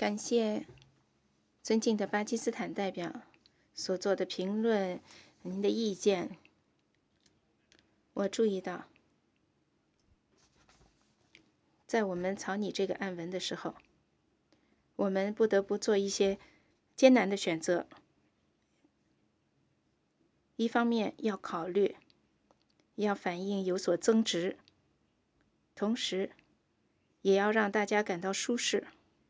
感谢尊敬的巴基斯坦代表所做的评论，您的意见。我注意到，在我们草拟这个案文的时候，我们不得不做一些艰难的选择。一方面要考虑，要反映有所增值，同时也要让大家感到舒适。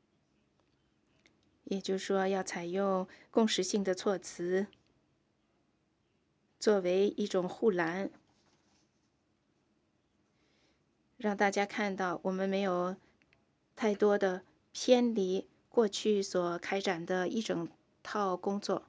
也就是说，要采用共识性的措辞，作为一种护栏，让大家看到我们没有太多的偏离过去所开展的一整套工作。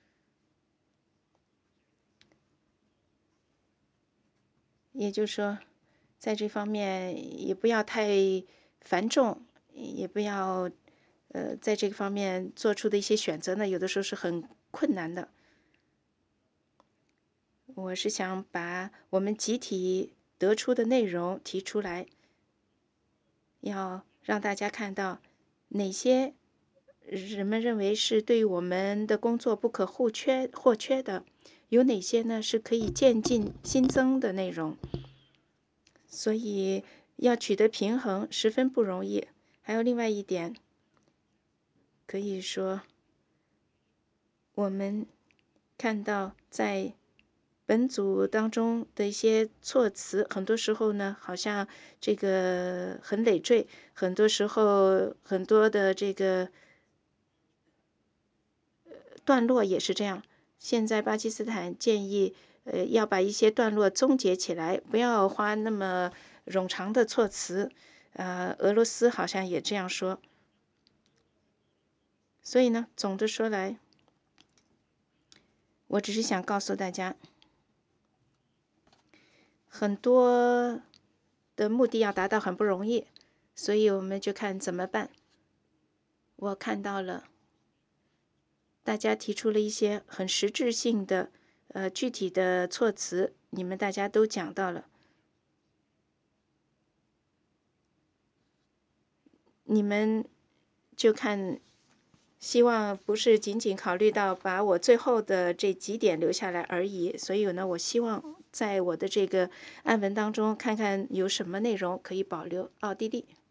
也就是说，在这方面也不要太繁重，也不要在这个方面做出的一些选择呢，有的时候是很困难的。我是想把我们集体得出的内容提出来，要让大家看到哪些人们认为是对于我们的工作不可或缺的，有哪些呢是可以渐进新增的内容。所以要取得平衡十分不容易。还有另外一点，可以说我们看到在本组当中的一些措辞，很多时候呢好像这个很累赘，很多时候很多的这个段落也是这样。现在巴基斯坦建议要把一些段落终结起来，不要花那么冗长的措辞。俄罗斯好像也这样说。所以呢，总的说来，我只是想告诉大家，很多的目的要达到很不容易，所以我们就看怎么办。我看到了大家提出了一些很实质性的具体的措辞，你们大家都讲到了。你们就看，希望不是仅仅考虑到把我最后的这几点留下来而已。所以呢，我希望在我的这个案文当中，看看有什么内容可以保留。奥地利。